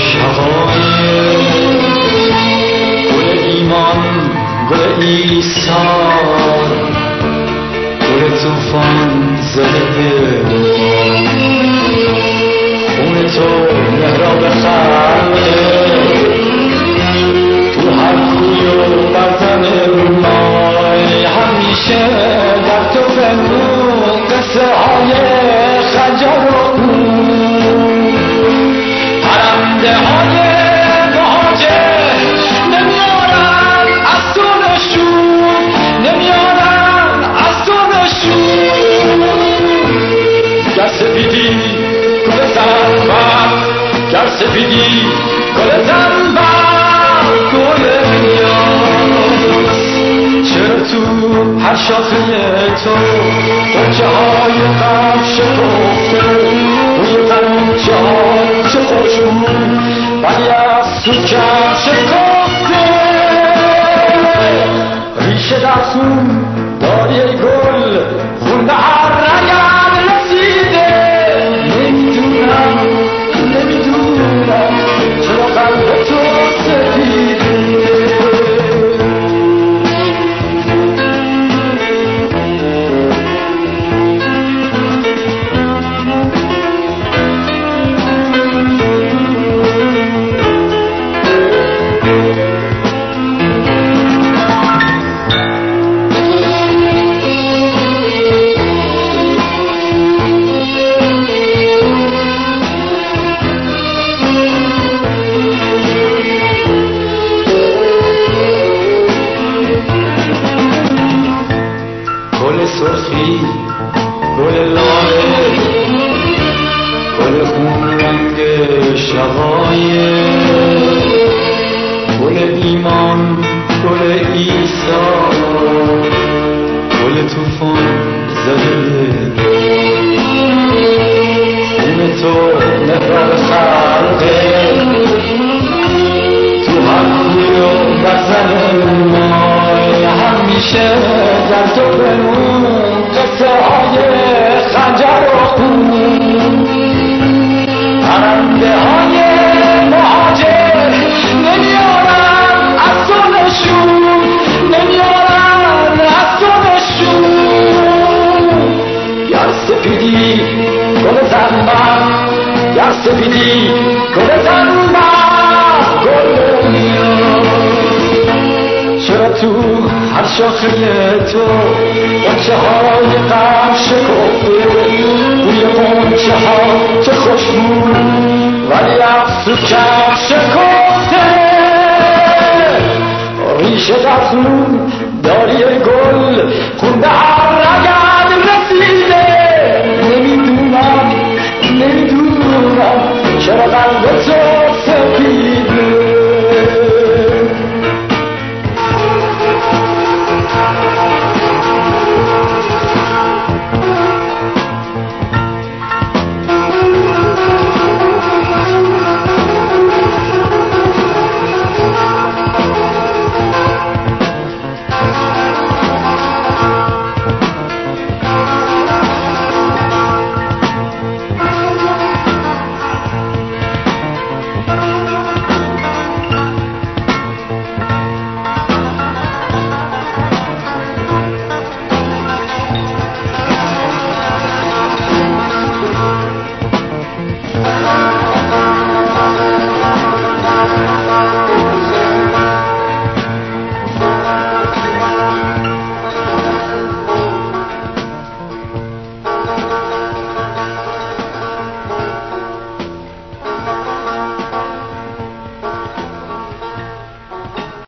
شقایق گل ایمان گل ایثار گل طوفان زده خون تو مهراب خلقه تو هر کوی و برزن مای همیشه در تو بنو قصه های خنجر و خون پرنده های مهاجر نمیارن از تو نشون نمیارن از تو نشون گر سپیدی گل زنبق گر سپیدی گل زنبق گل نیاز چرا تو هر شاخه تو بچه های غم شکفته روی پنجه ها چه خوشبون ولی از تو کم شکفته ریشه در خون داری ای گل خون به هر رگم رسیده نمیدونم چرا قلب تو سپیده سرخی گل لاله گل خون رنگ شقایق گل ایمان گل ایثار گل طوفان زده خون تو مهراب خلقه تو هر کوی و برزن مای همیشه در تو بنو قصه های خنجر و خون پرنده های مهاجر نمیارن از تو نشون نمیارن از تو نشون گر سپیدی گل زنبق گر سپیدی گل زنبق گل نیاز چرا تو هر شاخه تو بچه های غم شکفته بوی غنچه ها چه خوشبون ولی از تو کم شکفته ریشه در خون داری ای گل خون به هر رگم رسیده نمیدونم چرا قلب تو سپیده